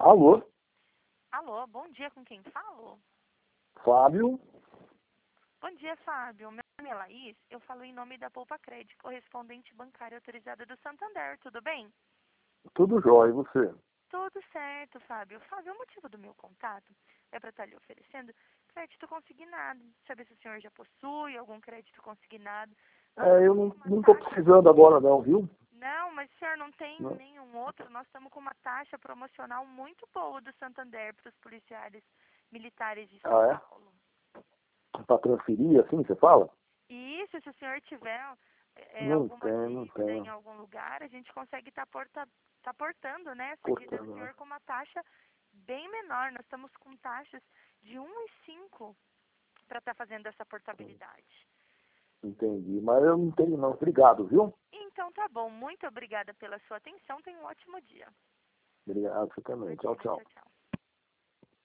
Alô, Alô, bom dia, com quem falo? Fábio? Bom dia, Fábio. Meu nome é Laís, eu falo em nome da Poupa Crédito, correspondente bancária autorizada do Santander, tudo bem? Tudo jóia, e você? Tudo certo, Fábio. Fábio, o motivo do meu contato é para estar lhe oferecendo crédito consignado. Saber se o senhor já possui algum crédito consignado. Nós Eu estamos não, com uma não tô taxa... precisando agora não, viu? Não, mas o senhor não tem Não. nenhum outro? Nós estamos com uma taxa promocional muito boa do Santander para os policiais militares de São Ah, Paulo. é? Para transferir, assim, você fala? E isso, se o senhor tiver Não alguma tem, não dívida em tem. algum lugar, a gente consegue estar portando, né, essa dívida do Cortando, né? senhor com uma taxa bem menor. Nós estamos com taxas de 1,5 para estar fazendo essa portabilidade. Entendi, mas eu não tenho não. Obrigado, viu? Então tá bom, muito obrigada pela sua atenção, tenha um ótimo dia. Obrigado, você também. Tchau, Imagina, tchau. tchau, tchau.